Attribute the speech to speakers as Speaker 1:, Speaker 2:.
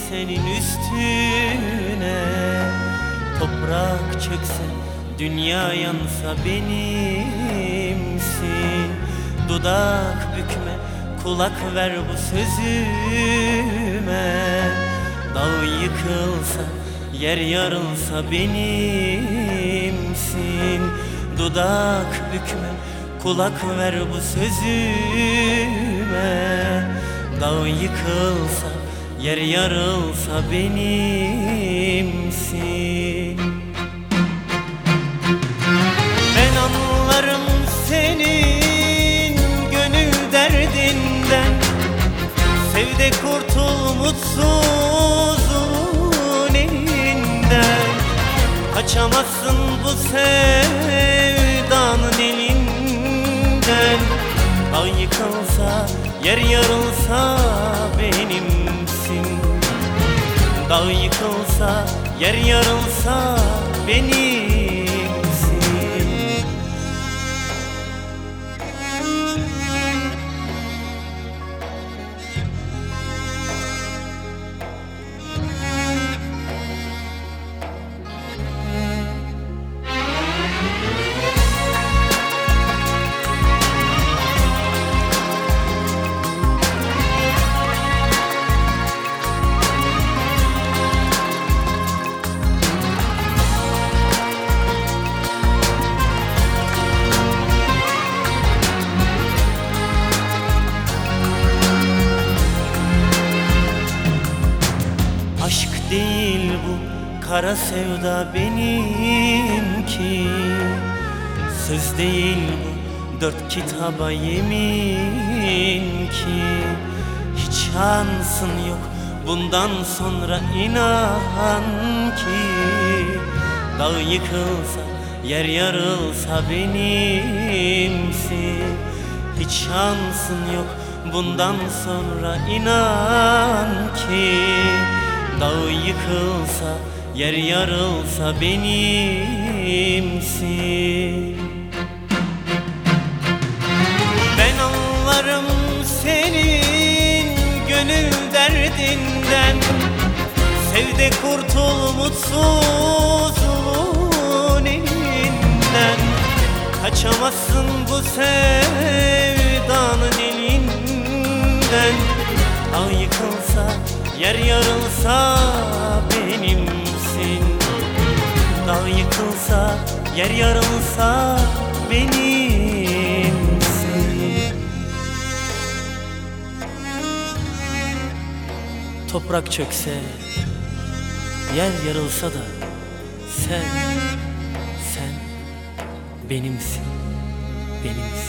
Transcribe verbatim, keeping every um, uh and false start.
Speaker 1: senin üstüne. Toprak çökse, dünya yansa benimsin. Dudak bükme, kulak ver bu sözüme. Dağ yıkılsa, yer yarılsa benimsin. Dudak bükme, kulak ver bu sözüme. Dağ yıkılsa, yer yarılsa benimsin. Ben anlarım senin gönül derdinden. Sev de kurtul mutsuzluğun elinden. Kaçamazsın bu sevdanın elinden. Dağ yıkılsa, yer yarılsa benimsin. Dağ yıkılsa, yer yarılsa benimsin. Aşk değil bu kara sevda benimki. Söz değil bu dört kitaba yemin ki. Hiç şansın yok bundan sonra inan ki. Dağ yıkılsa, yer yarılsa benimsin. Hiç şansın yok bundan sonra inan ki. Dağ yıkılsa, yer yarılsa benimsin. Ben anlarım senin gönül derdinden. Sev de kurtul mutsuzluğun elinden. Kaçamazsın bu sevdanın elinden. Dağ yıkılsa, yer yarılsa benimsin. Dağ yıkılsa, yer yarılsa benimsin. Toprak çökse, yer yarılsa da sen, sen benimsin, benimsin.